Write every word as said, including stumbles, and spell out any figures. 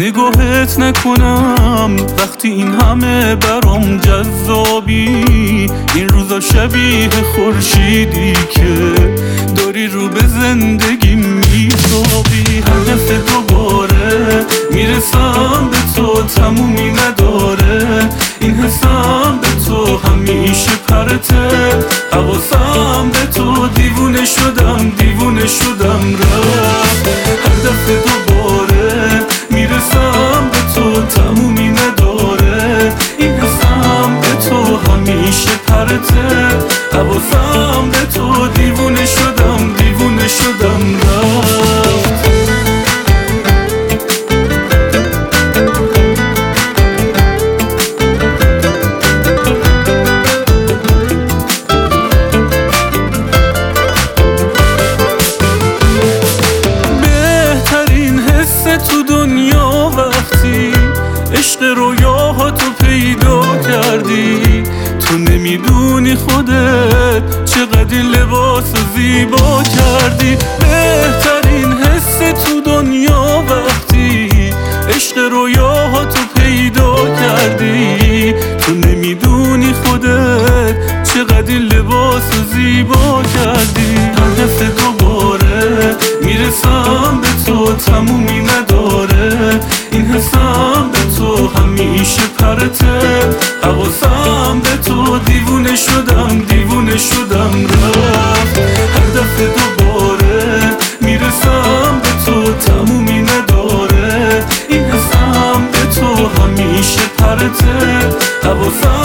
نگاهت نکنم وقتی این همه برام جذابی. این روزا شبیه خورشیدی که داری رو به زندگی میتابی. هر دفعه دوباره میرسم به تو تمومی نداره. این حسم به تو همیشه پرته. حواسم به تو دیوونه شدم دیوونه شدم رفت. هر دفعه دوباره میرسم به تو تمومی نداره. این حسم به تو همیشه پرته. حواسم به تو دیوونه شدم دیوونه شدم رفت. تو دنیا وقتی عشق رویاهاتو پیدا کردی. تو نمیدونی خودت چقدر لباس زیبا کردی. بهترین حس تو دنیا وقتی عشق رویاهاتو پیدا کردی. تو نمیدونی خودت چقدر لباس زیبا کردی. هر دفعه دوباره میرسم به تو تمومی نداره. این حسم به تو همیشه پرته. حواسم به تو دیوونه شدم دیوونه شدم رفت. هر دفعه دوباره میرسم به تو تمومی نداره. این حسم به تو همیشه پرته. حواسم